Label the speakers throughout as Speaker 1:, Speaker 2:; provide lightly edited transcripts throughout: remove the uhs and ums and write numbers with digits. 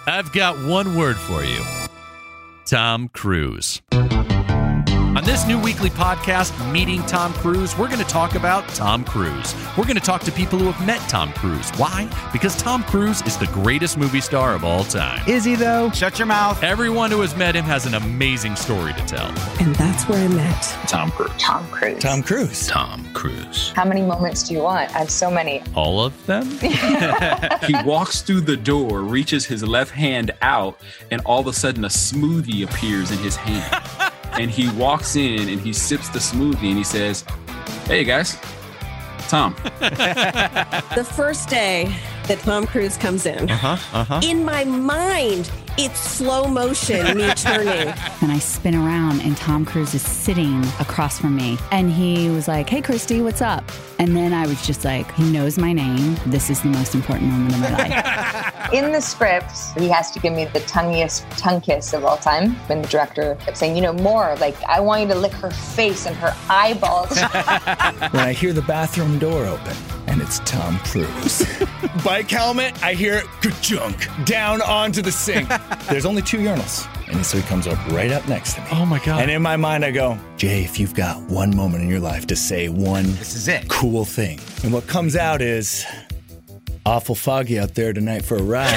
Speaker 1: I've got one word for you. Tom Cruise. On this new weekly podcast, Meeting Tom Cruise, we're going to talk about Tom Cruise. We're going to talk to people who have met Tom Cruise. Why? Because Tom Cruise is the greatest movie star of all time.
Speaker 2: Is he, though?
Speaker 3: Shut your mouth.
Speaker 1: Everyone who has met him has an amazing story to tell.
Speaker 4: And that's where I met
Speaker 3: Tom Cruise.
Speaker 5: Tom Cruise.
Speaker 2: Tom Cruise.
Speaker 1: Tom Cruise.
Speaker 5: How many moments do you want? I have so many.
Speaker 1: All of them?
Speaker 6: He walks through the door, reaches his left hand out, and all of a sudden a smoothie appears in his hand. And he walks in and he sips the smoothie and he says, "Hey guys, Tom."
Speaker 4: the first day that Tom Cruise comes in. In my mind, it's slow motion, me turning.
Speaker 7: And I spin around and Tom Cruise is sitting across from me. And he was like, "Hey, Christy, what's up?" And then I was just like, he knows my name. This is the most important moment of my life.
Speaker 5: In the script, he has to give me the tongue kiss of all time. And the director kept saying, more. Like, I want you to lick her face and her eyeballs.
Speaker 2: When I hear the bathroom door open, and it's Tom Cruise. Bike helmet, I hear ka-chunk down onto the sink. There's only 2 urinals. And so he comes up right up next to me.
Speaker 1: Oh, my God.
Speaker 2: And in my mind, I go, "Jay, if you've got one moment in your life to say one
Speaker 3: This is it.
Speaker 2: cool thing." And what comes out is, "Awful foggy out there tonight for a ride."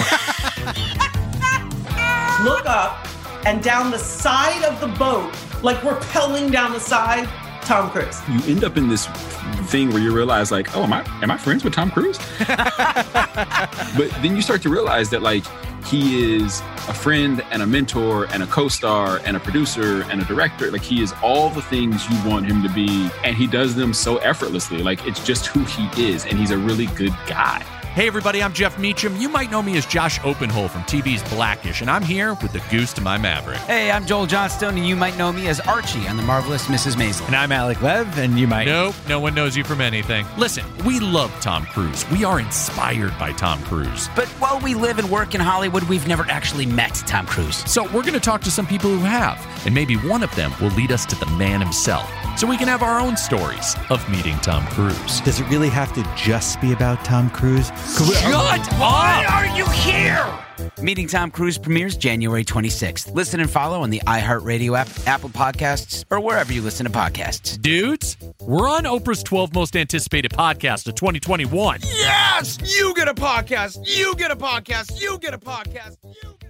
Speaker 8: Look up, and down the side of the boat, like rappelling down the side, Tom Cruise.
Speaker 6: You end up in this thing where you realize, like, oh, am I friends with Tom Cruise? But then you start to realize that, like, he is a friend and a mentor and a co-star and a producer and a director. Like, he is all the things you want him to be, and he does them so effortlessly. Like, it's just who he is, and he's a really good guy.
Speaker 1: Hey, everybody, I'm Jeff Meacham. You might know me as Josh Openhole from TV's Blackish, and I'm here with the goose to my Maverick.
Speaker 3: Hey, I'm Joel Johnstone, and you might know me as Archie on The Marvelous Mrs. Maisel.
Speaker 2: And I'm Alec Lev, and you might...
Speaker 1: Nope, no one knows you from anything. Listen, we love Tom Cruise. We are inspired by Tom Cruise.
Speaker 3: But while we live and work in Hollywood, we've never actually met Tom Cruise.
Speaker 1: So we're going to talk to some people who have, and maybe one of them will lead us to the man himself, so we can have our own stories of meeting Tom Cruise.
Speaker 9: Does it really have to just be about Tom Cruise?
Speaker 1: Shut up!
Speaker 3: Why are you here? Meeting Tom Cruise premieres January 26th. Listen and follow on the iHeartRadio app, Apple Podcasts, or wherever you listen to podcasts.
Speaker 1: Dudes, we're on Oprah's 12 most anticipated podcast of 2021.
Speaker 8: Yes! You get a podcast! You get a podcast! You get a podcast! You get